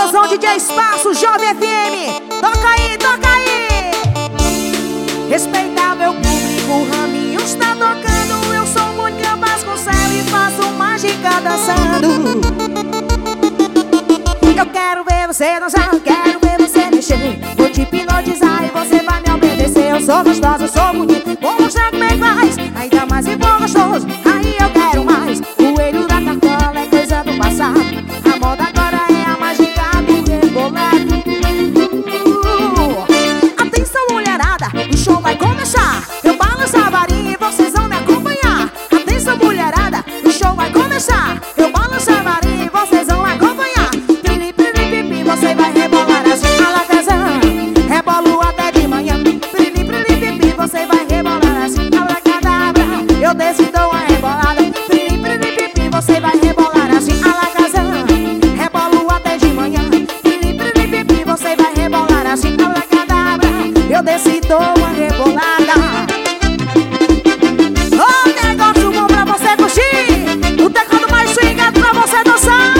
Famosão DJ Espaço, Jovem FM. Toca aí, toca aí. Respeita meu público, Raminhos tá tocando. Eu sou Mônica Vasconcelos e faço mágica dançando. Eu quero ver você dançar, eu quero ver você mexer. Vou te hipnotizar e você vai me obedecer. Eu sou gostosa, eu sou bonita, vou mostrar como é que faz. Ainda mais se for gostoso, aí eu quero mais. Coelho da cartola é coisa do passado. A moda agora é a mágica do rebolado. Atenção mulherada, o show vai começar. Eu balanço a varinha e vocês vão me acompanhar. Atenção mulherada, o show vai começar. Eu balanço a varinha e vocês vão acompanhar. Piri, piri, pipi, você vai rebolar assim alakazam. Rebolo até de manhã. Piri, piri, pipi, você vai rebolar assim alakadabra. Eu desço e dou uma rebolada. Piri, piri, pipi, você vai rebolar assim alakazam. Rebolo até de manhã. Piri, piri, pipi, você vai rebolar assim alakadabra. Eu desço e dou uma rebolada. Ô, negócio bom pra você curtir. O teclado mais swingado pra você dançar.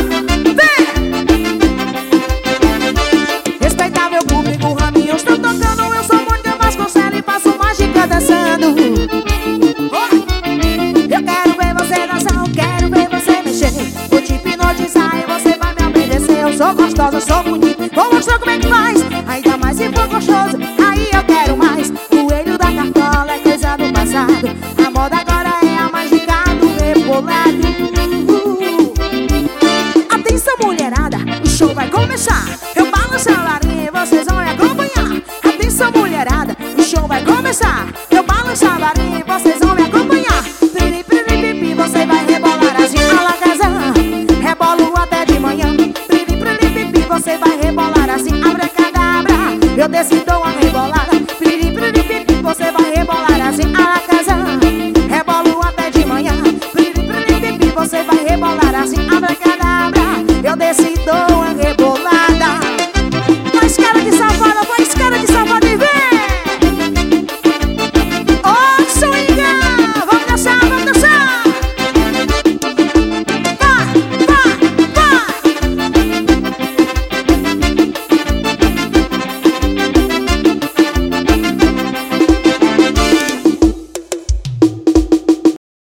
Respeita meu público, Raminhos tá tocando. Eu sou Mônica Vasconcelos e faço mágica dançando. Eu quero ver você dançar, eu quero ver você mexer. Vou te hipnotizar e você vai me obedecer. Eu sou gostosa, eu sou bonita,